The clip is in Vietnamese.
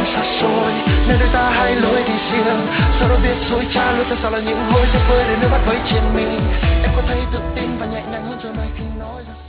xa xôi nơi đôi ta hai lối đi riêng sau đó biết dối trá lối ta sao là những hối tiếc vơi để nước mắt với trên mi em có thấy tự tin và nhẹ nhàng hơn rồiไหม